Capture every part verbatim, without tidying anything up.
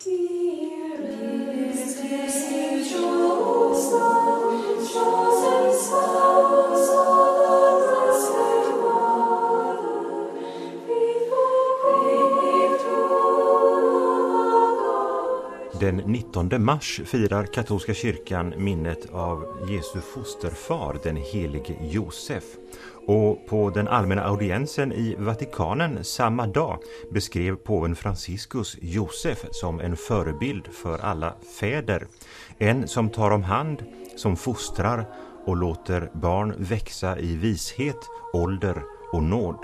Den nittonde mars firar katolska kyrkan minnet av Jesu fosterfar, den helige Josef. Och på den allmänna audiensen i Vatikanen samma dag beskrev påven Franciscus Josef som en förebild för alla fäder. En som tar om hand, som fostrar och låter barn växa i vishet, ålder och nåd.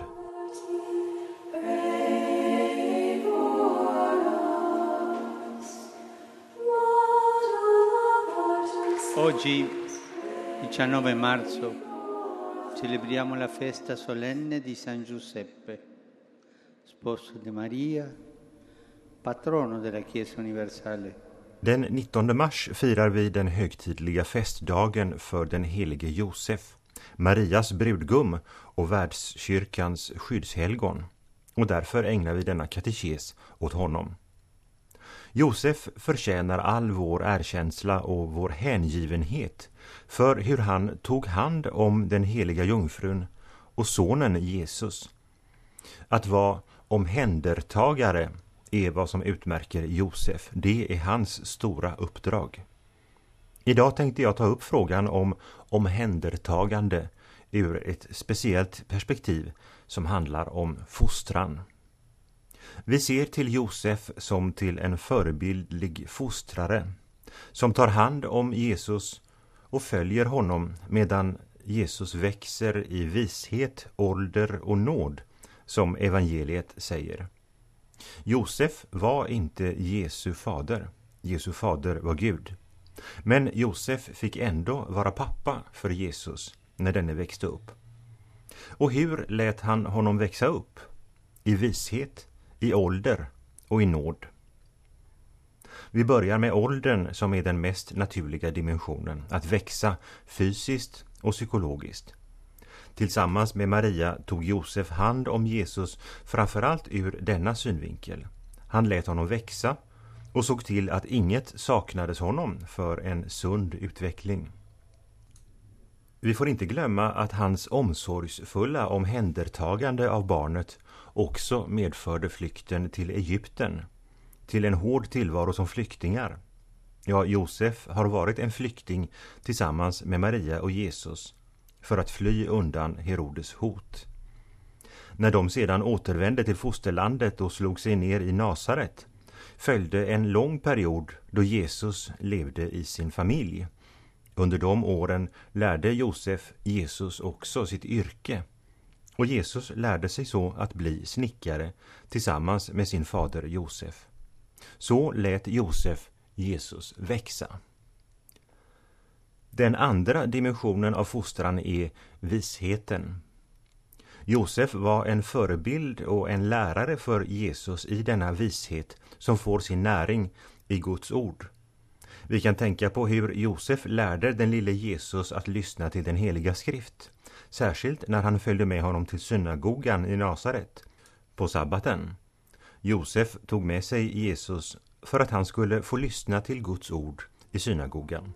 Oggi, diciannove marzo, celebriamo la festa solenne di San Giuseppe, sposo di Maria, patrono della Chiesa universale. Den nittonde mars firar vi den högtidliga festdagen för den helige Josef, Marias brudgum och världskyrkans skyddshelgon. Och därför ägnar vi denna katekes åt honom. Josef förtjänar all vår erkänsla och vår hängivenhet för hur han tog hand om den heliga jungfrun och sonen Jesus. Att vara omhändertagare är vad som utmärker Josef. Det är hans stora uppdrag. Idag tänkte jag ta upp frågan om omhändertagande ur ett speciellt perspektiv som handlar om fostran. Vi ser till Josef som till en förebildlig fostrare som tar hand om Jesus och följer honom medan Jesus växer i vishet, ålder och nåd, som evangeliet säger. Josef var inte Jesu fader. Jesu fader var Gud. Men Josef fick ändå vara pappa för Jesus när denne växte upp. Och hur lät han honom växa upp? I vishet, i ålder och i nåd. Vi börjar med åldern som är den mest naturliga dimensionen, att växa fysiskt och psykologiskt. Tillsammans med Maria tog Josef hand om Jesus framförallt ur denna synvinkel. Han lät honom växa och såg till att inget saknades honom för en sund utveckling. Vi får inte glömma att hans omsorgsfulla omhändertagande av barnet också medförde flykten till Egypten, till en hård tillvaro som flyktingar. Ja, Josef har varit en flykting tillsammans med Maria och Jesus för att fly undan Herodes hot. När de sedan återvände till fosterlandet och slog sig ner i Nasaret följde en lång period då Jesus levde i sin familj. Under de åren lärde Josef Jesus också sitt yrke. Och Jesus lärde sig så att bli snickare tillsammans med sin fader Josef. Så lät Josef Jesus växa. Den andra dimensionen av fostran är visheten. Josef var en förebild och en lärare för Jesus i denna vishet som får sin näring i Guds ord. Vi kan tänka på hur Josef lärde den lille Jesus att lyssna till den heliga skrift. Särskilt när han följde med honom till synagogan i Nasaret på sabbaten. Josef tog med sig Jesus för att han skulle få lyssna till Guds ord i synagogan.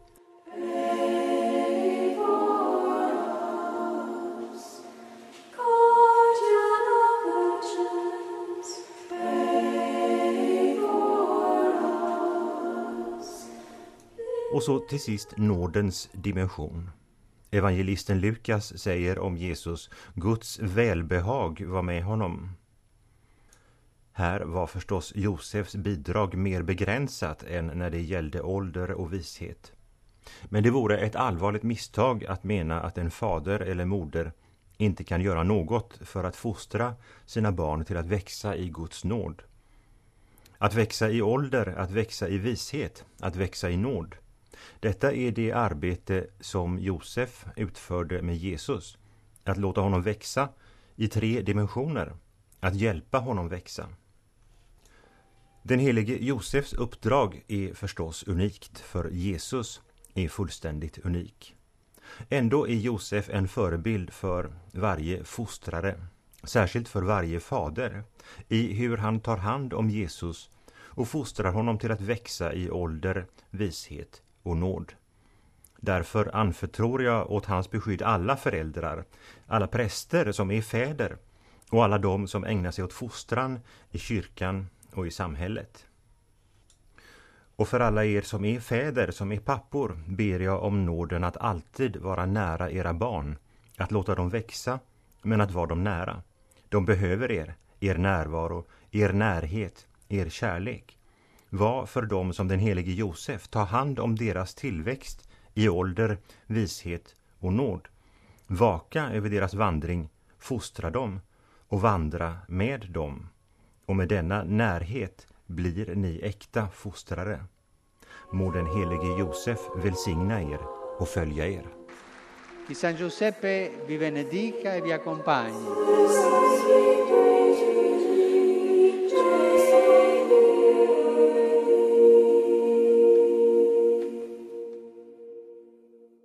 Och så till sist nådens dimension. Evangelisten Lukas säger om Jesus: Guds välbehag var med honom. Här var förstås Josefs bidrag mer begränsat än när det gällde ålder och vishet. Men det vore ett allvarligt misstag att mena att en fader eller moder inte kan göra något för att fostra sina barn till att växa i Guds nåd. Att växa i ålder, att växa i vishet, att växa i nåd. Detta är det arbete som Josef utförde med Jesus. Att låta honom växa i tre dimensioner. Att hjälpa honom växa. Den helige Josefs uppdrag är förstås unikt, för Jesus är fullständigt unik. Ändå är Josef en förebild för varje fostrare, särskilt för varje fader, i hur han tar hand om Jesus och fostrar honom till att växa i ålder, vishet och nåd. Därför anförtror jag åt hans beskydd alla föräldrar, alla präster som är fäder och alla de som ägnar sig åt fostran i kyrkan och i samhället. Och för alla er som är fäder, som är pappor, ber jag om nåden att alltid vara nära era barn, att låta dem växa, men att vara dem nära. De behöver er, er närvaro, er närhet, er kärlek. Var för dem som den helige Josef, ta hand om deras tillväxt i ålder, vishet och nåd. Vaka över deras vandring, fostra dem och vandra med dem. Och med denna närhet blir ni äkta fostrare. Må den helige Josef välsigna er och följa er. Che San Giuseppe vi benedica e vi accompagni.